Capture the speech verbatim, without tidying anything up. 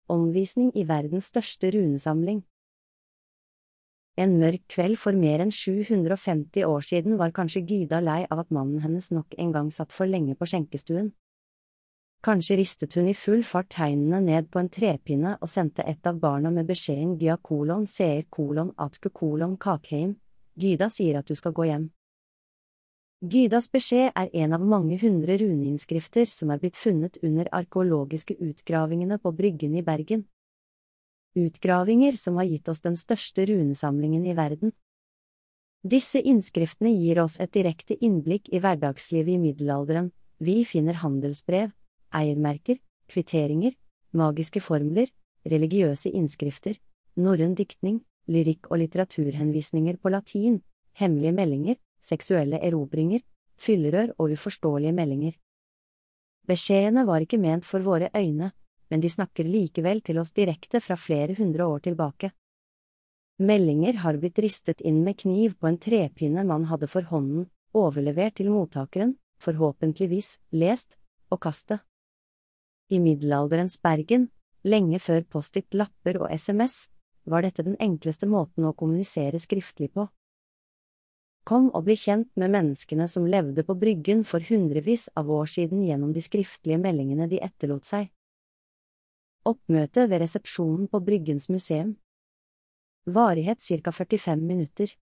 omvisning i verdens største runesamling. En mørk kveld for mer enn sju hundre og femti år siden var kanskje Gyda lei av at mannen hennes nok en gang satt for lenge på skjenkestuen. Kanskje ristet hun i full fart tegnene ned på en trepinne og sendte et av barna med beskjeden Gya kolon seer kolon atku kolon kakheim, Gyda sier at du skal gå hjem. Gydas beskjed er en av mange hundre runeinnskrifter som er blitt funnet under arkeologiske utgravingene på Bryggen i Bergen. Utgravinger som har gitt oss den største runesamlingen i verden. Disse innskriftene gir oss et direkte innblikk i hverdagslivet i middelalderen. Vi finner handelsbrev, eiermerker, kvitteringer, magiske formler, religiøse innskrifter, norrøn diktning, lyrikk og litteraturhenvisninger på latin, hemmelige meldinger, seksuelle erobringer, fyllerør og uforståelige meldinger. Beskjedene var ikke ment for våre øyne, men de snakker likevel til oss direkte fra flere hundre år tilbake. Meldinger har blitt ristet inn med kniv på en trepinne man hadde for hånden, overlevert til mottakeren, forhåpentligvis lest og kastet. I middelalderens Bergen, lenge før post-it-lapper og sms, var dette den enkleste måten å kommunisere skriftlig på. Kom og bli kjent med menneskene som levde på Bryggen for hundrevis av år siden gjennom de skriftlige meldingene de etterlot seg. Oppmøte ved resepsjonen på Bryggens museum. Varighet ca førtifem minutter.